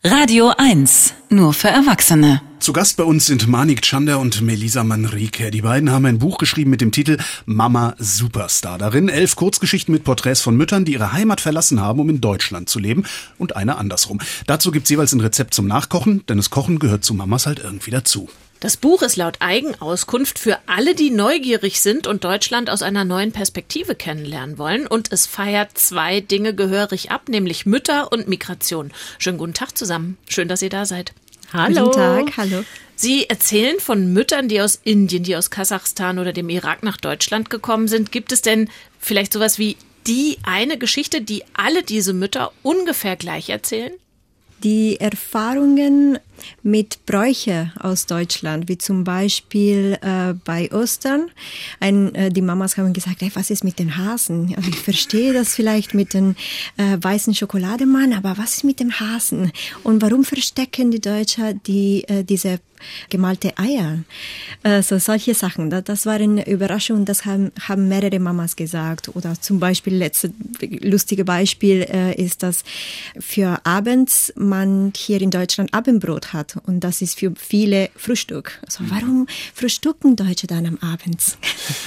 Radio 1, nur für Erwachsene. Zu Gast bei uns sind Manik Chander und Melisa Manrique. Die beiden haben ein Buch geschrieben mit dem Titel Mama Superstar. Darin 11 Kurzgeschichten mit Porträts von Müttern, die ihre Heimat verlassen haben, um in Deutschland zu leben, und eine andersrum. Dazu gibt's jeweils ein Rezept zum Nachkochen, denn das Kochen gehört zu Mamas halt irgendwie dazu. Das Buch ist laut Eigenauskunft für alle, die neugierig sind und Deutschland aus einer neuen Perspektive kennenlernen wollen. Und es feiert 2 Dinge gehörig ab, nämlich Mütter und Migration. Schönen guten Tag zusammen. Schön, dass ihr da seid. Hallo. Guten Tag, hallo. Sie erzählen von Müttern, die aus Indien, die aus Kasachstan oder dem Irak nach Deutschland gekommen sind. Gibt es denn vielleicht sowas wie die eine Geschichte, die alle diese Mütter ungefähr gleich erzählen? Die Erfahrungen mit Bräuche aus Deutschland, wie zum Beispiel bei Ostern. Die Mamas haben gesagt, hey, was ist mit den Hasen? Also ich verstehe das vielleicht mit den weißen Schokolademann, aber was ist mit dem Hasen? Und warum verstecken die Deutschen diese gemalte Eier? So solche Sachen. Das war eine Überraschung, das haben mehrere Mamas gesagt. Oder zum Beispiel, letzte lustige Beispiel ist, dass für abends man hier in Deutschland Abendbrot hat. Und das ist für viele Frühstück. Also warum frühstücken Deutsche dann am Abend?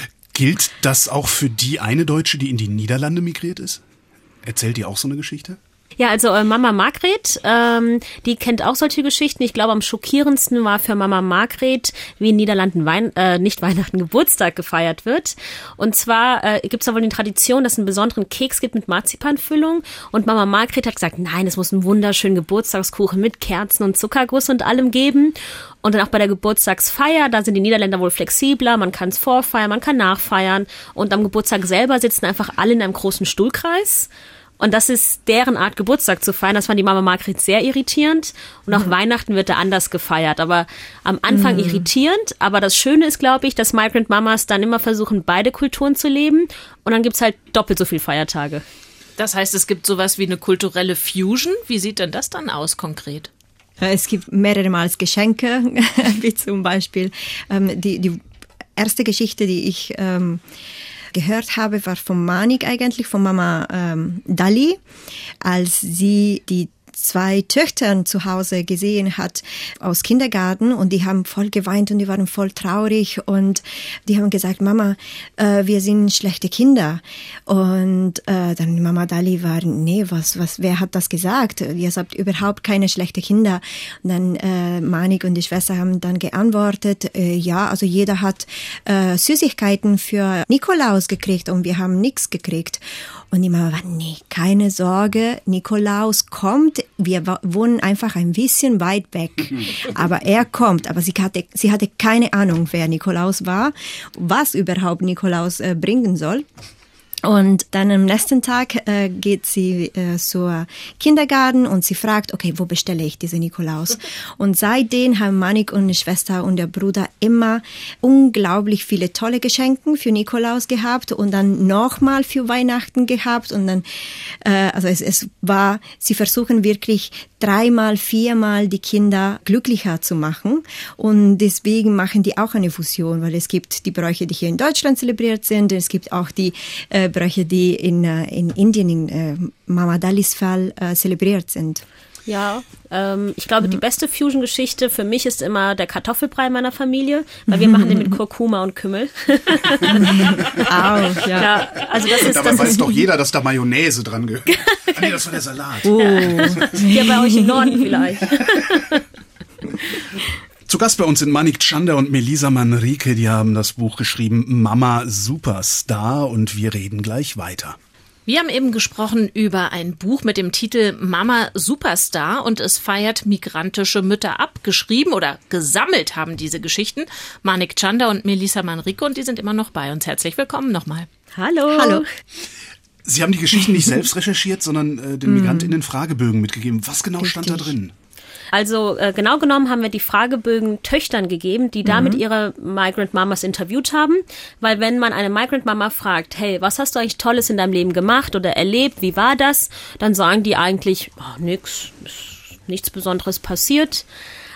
Gilt das auch für die eine Deutsche, die in die Niederlande migriert ist? Erzählt die auch so eine Geschichte? Ja, also Mama Margret, die kennt auch solche Geschichten. Ich glaube, am schockierendsten war für Mama Margret, wie in Niederlanden nicht Weihnachten, Geburtstag gefeiert wird. Und zwar gibt es da wohl die Tradition, dass es einen besonderen Keks gibt mit Marzipanfüllung. Und Mama Margret hat gesagt, nein, es muss einen wunderschönen Geburtstagskuchen mit Kerzen und Zuckerguss und allem geben. Und dann auch bei der Geburtstagsfeier, da sind die Niederländer wohl flexibler, man kann es vorfeiern, man kann nachfeiern. Und am Geburtstag selber sitzen einfach alle in einem großen Stuhlkreis. Und das ist deren Art, Geburtstag zu feiern. Das fand die Mama Margret sehr irritierend. Und auch Weihnachten wird da anders gefeiert. Aber am Anfang irritierend. Aber das Schöne ist, glaube ich, dass Migrant Mamas dann immer versuchen, beide Kulturen zu leben. Und dann gibt's halt doppelt so viel Feiertage. Das heißt, es gibt sowas wie eine kulturelle Fusion. Wie sieht denn das dann aus konkret? Es gibt mehrere Mal Geschenke, wie zum Beispiel die erste Geschichte, die ich gehört habe, war von Manik eigentlich, von Mama Dali, als sie die 2 Töchter zu Hause gesehen hat aus Kindergarten, und die haben voll geweint und die waren voll traurig und die haben gesagt, Mama, wir sind schlechte Kinder. Und dann Mama Dali war, nee, wer hat das gesagt? Ihr seid überhaupt keine schlechten Kinder. Und dann Manik und die Schwester haben dann geantwortet, ja, also jeder hat Süßigkeiten für Nikolaus gekriegt und wir haben nichts gekriegt. Und die Mama war, nee, keine Sorge, Nikolaus kommt. Wir wohnen einfach ein bisschen weit weg. Aber er kommt. Aber sie hatte keine Ahnung, wer Nikolaus war, was überhaupt Nikolaus bringen soll. Und dann am nächsten Tag geht sie zur Kindergarten und sie fragt, okay, wo bestelle ich diese Nikolaus? Und seitdem haben Manik und die Schwester und der Bruder immer unglaublich viele tolle Geschenke für Nikolaus gehabt und dann nochmal für Weihnachten gehabt. Und dann, sie versuchen wirklich 3-mal, 4-mal die Kinder glücklicher zu machen. Und deswegen machen die auch eine Fusion, weil es gibt die Bräuche, die hier in Deutschland zelebriert sind. Es gibt auch die Bräuche, die in Indien, in Mama Dalis Fall, zelebriert sind. Ja, ich glaube, die beste Fusion-Geschichte für mich ist immer der Kartoffelbrei meiner Familie, weil wir machen den mit Kurkuma und Kümmel. Auch, ja. Ja, also das ist, Dabei weiß doch jeder, dass da Mayonnaise dran gehört. Nee, das war der Salat. Ja, bei euch im Norden vielleicht. Zu Gast bei uns sind Manik Chander und Melisa Manrique. Die haben das Buch geschrieben Mama Superstar, und wir reden gleich weiter. Wir haben eben gesprochen über ein Buch mit dem Titel Mama Superstar, und es feiert migrantische Mütter ab. Geschrieben oder gesammelt haben diese Geschichten Manik Chander und Melisa Manrique, und die sind immer noch bei uns. Herzlich willkommen nochmal. Hallo. Hallo. Sie haben die Geschichten nicht selbst recherchiert, sondern den MigrantInnen Fragebögen mitgegeben. Was genau stand da drin? Also genau genommen haben wir die Fragebögen Töchtern gegeben, die damit ihre Migrant Mamas interviewt haben. Weil wenn man eine Migrant Mama fragt, hey, was hast du eigentlich Tolles in deinem Leben gemacht oder erlebt, wie war das? Dann sagen die eigentlich, nichts Besonderes passiert.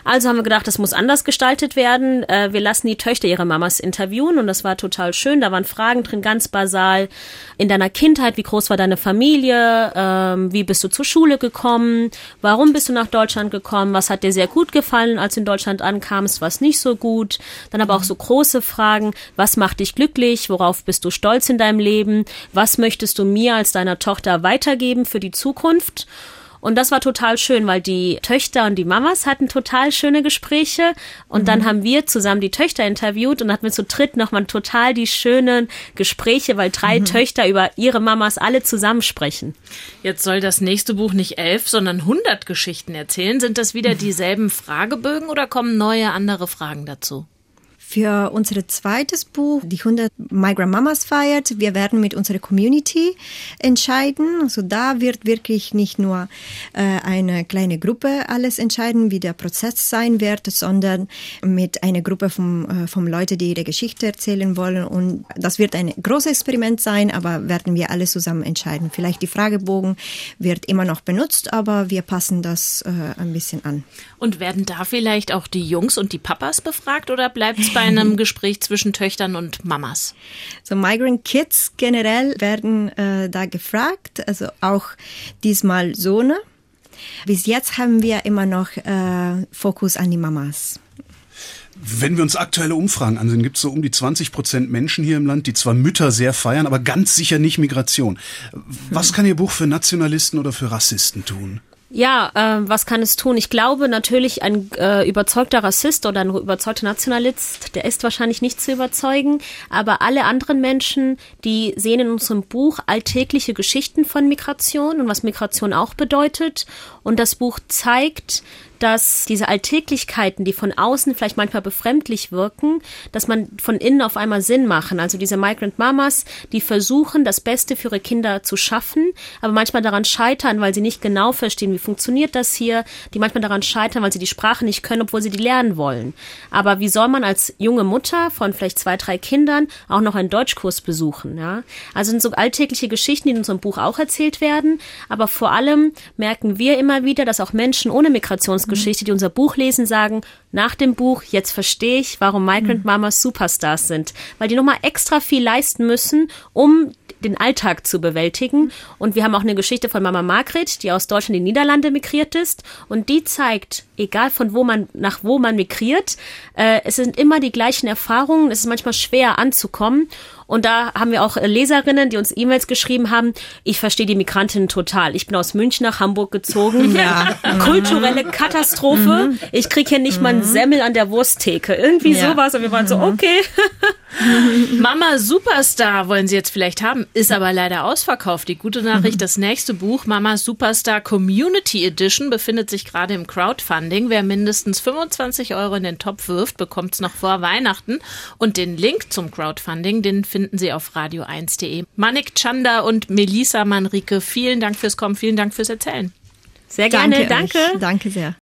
Also haben wir gedacht, das muss anders gestaltet werden. Wir lassen die Töchter ihre Mamas interviewen und das war total schön. Da waren Fragen drin, ganz basal. In deiner Kindheit, wie groß war deine Familie? Wie bist du zur Schule gekommen? Warum bist du nach Deutschland gekommen? Was hat dir sehr gut gefallen, als du in Deutschland ankamst? Was nicht so gut? Dann aber auch so große Fragen. Was macht dich glücklich? Worauf bist du stolz in deinem Leben? Was möchtest du mir als deiner Tochter weitergeben für die Zukunft? Und das war total schön, weil die Töchter und die Mamas hatten total schöne Gespräche und dann haben wir zusammen die Töchter interviewt und hatten wir zu dritt nochmal total die schönen Gespräche, weil 3 Töchter über ihre Mamas alle zusammen sprechen. Jetzt soll das nächste Buch nicht 11, sondern 100 Geschichten erzählen. Sind das wieder dieselben Fragebögen oder kommen neue, andere Fragen dazu? Für unser zweites Buch, die 100 Migrant Mamas feiert, wir werden mit unserer Community entscheiden. Also da wird wirklich nicht nur eine kleine Gruppe alles entscheiden, wie der Prozess sein wird, sondern mit einer Gruppe von Leuten, die ihre Geschichte erzählen wollen. Und das wird ein großes Experiment sein, aber werden wir alle zusammen entscheiden. Vielleicht die Fragebogen wird immer noch benutzt, aber wir passen das ein bisschen an. Und werden da vielleicht auch die Jungs und die Papas befragt oder bleibt es bei einem Gespräch zwischen Töchtern und Mamas? So Migrant Kids generell werden da gefragt, also auch diesmal Söhne. Bis jetzt haben wir immer noch Fokus an die Mamas. Wenn wir uns aktuelle Umfragen ansehen, gibt es so um die 20% Menschen hier im Land, die zwar Mütter sehr feiern, aber ganz sicher nicht Migration. Was kann Ihr Buch für Nationalisten oder für Rassisten tun? Ja, was kann es tun? Ich glaube natürlich, ein überzeugter Rassist oder ein überzeugter Nationalist, der ist wahrscheinlich nicht zu überzeugen, aber alle anderen Menschen, die sehen in unserem Buch alltägliche Geschichten von Migration und was Migration auch bedeutet. Und das Buch zeigt, dass diese Alltäglichkeiten, die von außen vielleicht manchmal befremdlich wirken, dass man von innen auf einmal Sinn machen. Also diese Migrant Mamas, die versuchen, das Beste für ihre Kinder zu schaffen, aber manchmal daran scheitern, weil sie nicht genau verstehen, wie funktioniert das hier, die manchmal daran scheitern, weil sie die Sprache nicht können, obwohl sie die lernen wollen. Aber wie soll man als junge Mutter von vielleicht 2, 3 Kindern auch noch einen Deutschkurs besuchen? Ja? Also sind so alltägliche Geschichten, die in unserem Buch auch erzählt werden, aber vor allem merken wir immer wieder, dass auch Menschen ohne Migrationsgeschichte, die unser Buch lesen, sagen, nach dem Buch, jetzt verstehe ich, warum Migrant Mamas Superstars sind. Weil die nochmal extra viel leisten müssen, um den Alltag zu bewältigen. Und wir haben auch eine Geschichte von Mama Margret, die aus Deutschland in die Niederlande migriert ist. Und die zeigt, egal von nach wo man migriert, es sind immer die gleichen Erfahrungen. Es ist manchmal schwer anzukommen. Und da haben wir auch Leserinnen, die uns E-Mails geschrieben haben, ich verstehe die Migrantinnen total. Ich bin aus München nach Hamburg gezogen. Ja. Kulturelle Katastrophe. Ich kriege hier nicht mal einen Semmel an der Wursttheke. Irgendwie sowas. Und wir waren so, okay. Mama Superstar wollen Sie jetzt vielleicht haben, ist aber leider ausverkauft. Die gute Nachricht, das nächste Buch, Mama Superstar Community Edition, befindet sich gerade im Crowdfunding. Wer mindestens 25 € in den Topf wirft, bekommt es noch vor Weihnachten. Und den Link zum Crowdfunding, den finden Sie auf radio1.de. Manik Chander und Melisa Manrique, vielen Dank fürs Kommen, vielen Dank fürs Erzählen. Sehr gerne, danke. Danke sehr.